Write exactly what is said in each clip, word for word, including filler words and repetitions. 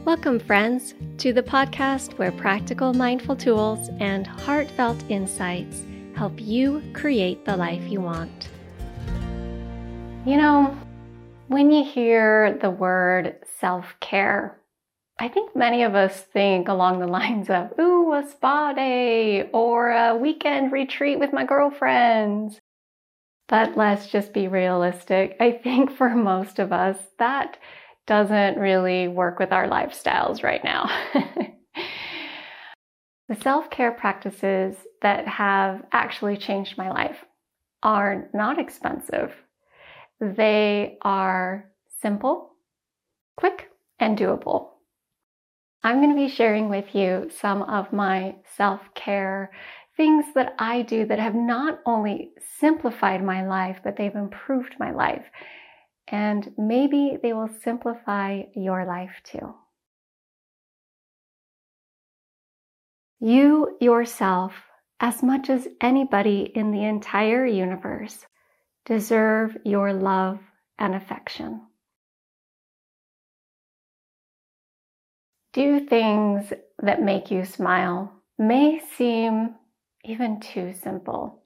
Welcome, friends, to the podcast where practical mindful tools and heartfelt insights help you create the life you want. You know, when you hear the word self-care, I think many of us think along the lines of, ooh, a spa day or a weekend retreat with my girlfriends. But let's just be realistic. I think for most of us, that doesn't really work with our lifestyles right now. The self-care practices that have actually changed my life are not expensive. They are simple, quick, and doable. I'm going to be sharing with you some of my self-care things that I do that have not only simplified my life, but they've improved my life. And maybe they will simplify your life too. You yourself, as much as anybody in the entire universe, deserve your love and affection. Do things that make you smile may seem even too simple,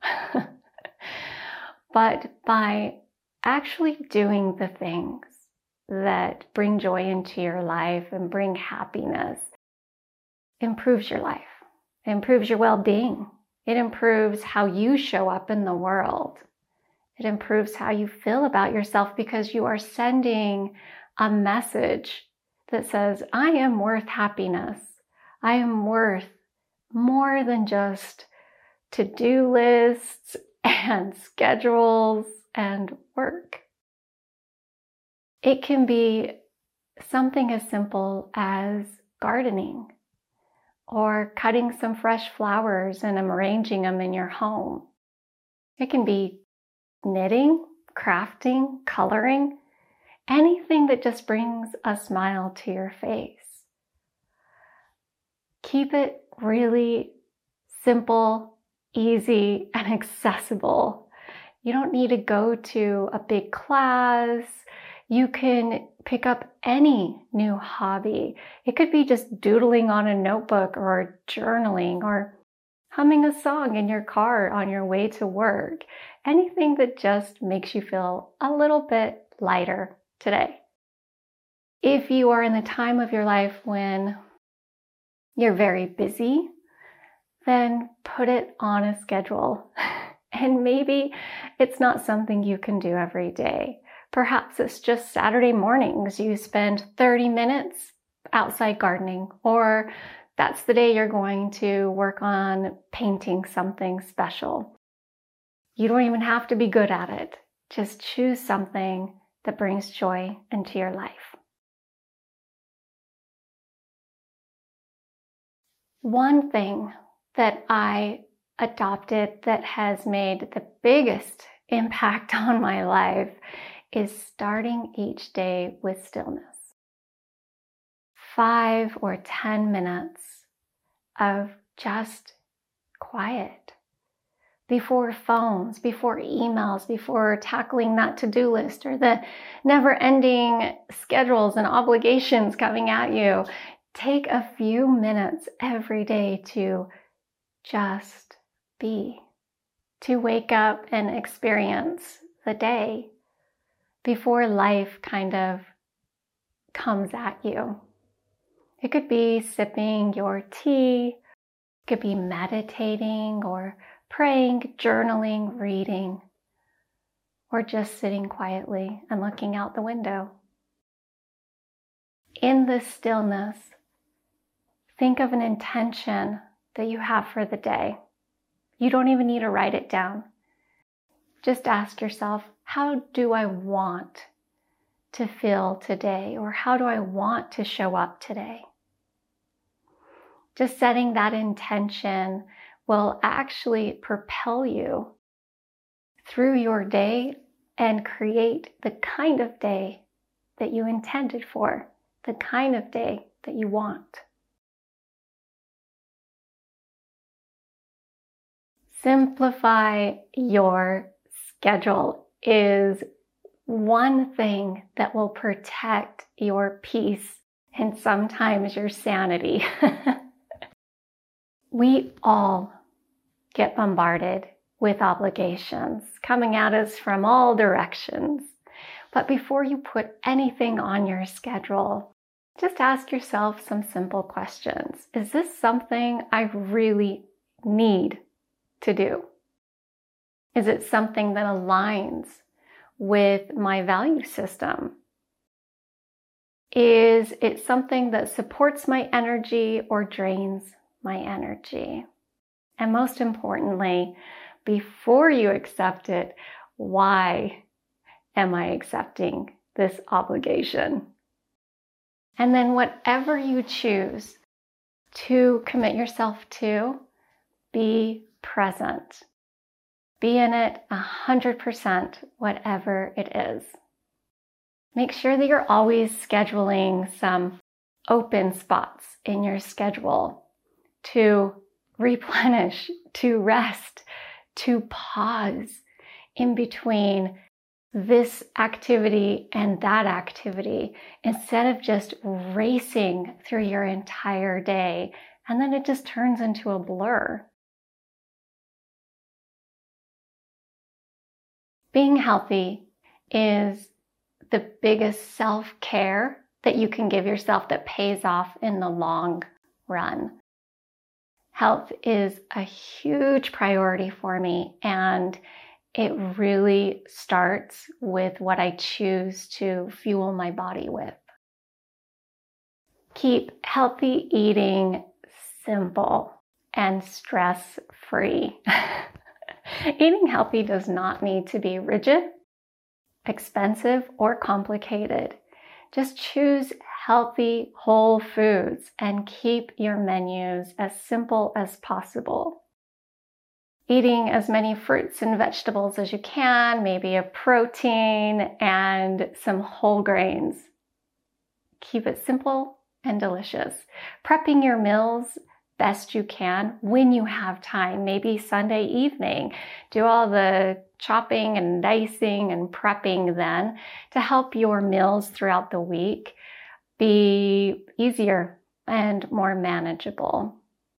but by actually doing the things that bring joy into your life and bring happiness, improves your life. It improves your well-being. It improves how you show up in the world. It improves how you feel about yourself because you are sending a message that says, I am worth happiness. I am worth more than just to-do lists and schedules and work. It can be something as simple as gardening or cutting some fresh flowers and arranging them in your home. It can be knitting, crafting, coloring, anything that just brings a smile to your face. Keep it really simple, easy, and accessible. You don't need to go to a big class. You can pick up any new hobby. It could be just doodling on a notebook or journaling or humming a song in your car on your way to work. Anything that just makes you feel a little bit lighter today. If you are in the time of your life when you're very busy, then put it on a schedule. And maybe it's not something you can do every day. Perhaps it's just Saturday mornings you spend thirty minutes outside gardening, or that's the day you're going to work on painting something special. You don't even have to be good at it. Just choose something that brings joy into your life. One thing that I adopted that has made the biggest impact on my life is starting each day with stillness. Five or ten minutes of just quiet. Before phones, before emails, before tackling that to-do list or the never-ending schedules and obligations coming at you. Take a few minutes every day to just be, to wake up and experience the day before life kind of comes at you. It could be sipping your tea, it could be meditating or praying, journaling, reading, or just sitting quietly and looking out the window. In this stillness, think of an intention that you have for the day. You don't even need to write it down. Just ask yourself, how do I want to feel today? Or how do I want to show up today? Just setting that intention will actually propel you through your day and create the kind of day that you intended for, the kind of day that you want. Simplify your schedule is one thing that will protect your peace and sometimes your sanity. We all get bombarded with obligations coming at us from all directions. But before you put anything on your schedule, just ask yourself some simple questions. Is this something I really need to do? Is it something that aligns with my value system? Is it something that supports my energy or drains my energy? And most importantly, before you accept it, why am I accepting this obligation? And then whatever you choose to commit yourself to, be present. Be in it one hundred percent, whatever it is. Make sure that you're always scheduling some open spots in your schedule to replenish, to rest, to pause in between this activity and that activity, instead of just racing through your entire day, and then it just turns into a blur. Being healthy is the biggest self-care that you can give yourself that pays off in the long run. Health is a huge priority for me, and it really starts with what I choose to fuel my body with. Keep healthy eating simple and stress-free. Eating healthy does not need to be rigid, expensive, or complicated. Just choose healthy, whole foods and keep your menus as simple as possible. Eating as many fruits and vegetables as you can, maybe a protein and some whole grains. Keep it simple and delicious. Prepping your meals best you can when you have time, maybe Sunday evening. Do all the chopping and dicing and prepping then to help your meals throughout the week be easier and more manageable.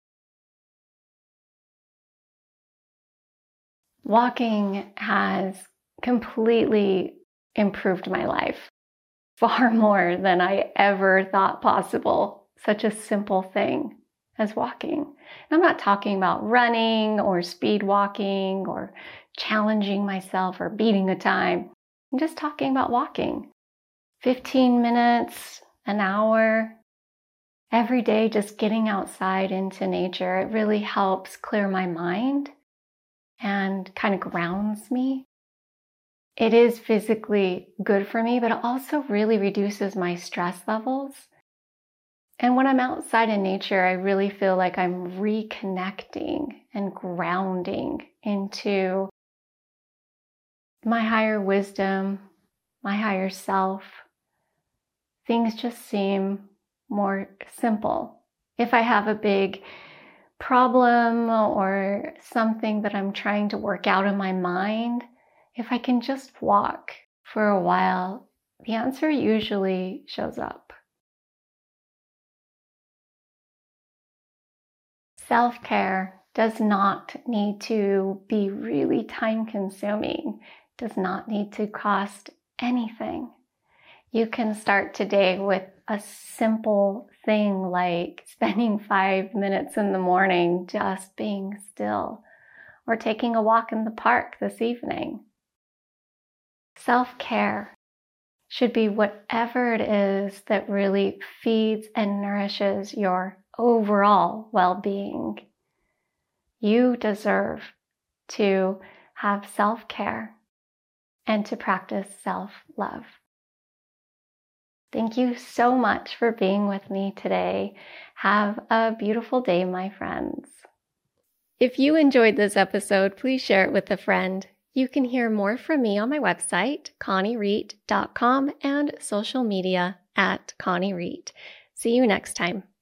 Walking has completely improved my life, far more than I ever thought possible. Such a simple thing as walking. I'm not talking about running or speed walking or challenging myself or beating a time. I'm just talking about walking. fifteen minutes, an hour, every day, just getting outside into nature. It really helps clear my mind and kind of grounds me. It is physically good for me, but it also really reduces my stress levels. And when I'm outside in nature, I really feel like I'm reconnecting and grounding into my higher wisdom, my higher self. Things just seem more simple. If I have a big problem or something that I'm trying to work out in my mind, if I can just walk for a while, the answer usually shows up. Self-care does not need to be really time-consuming, does not need to cost anything. You can start today with a simple thing like spending five minutes in the morning just being still, or taking a walk in the park this evening. Self-care should be whatever it is that really feeds and nourishes your overall well-being. You deserve to have self-care and to practice self-love. Thank you so much for being with me today. Have a beautiful day, my friends. If you enjoyed this episode, please share it with a friend. You can hear more from me on my website, connie reet dot com, and social media at Connie Reet. See you next time.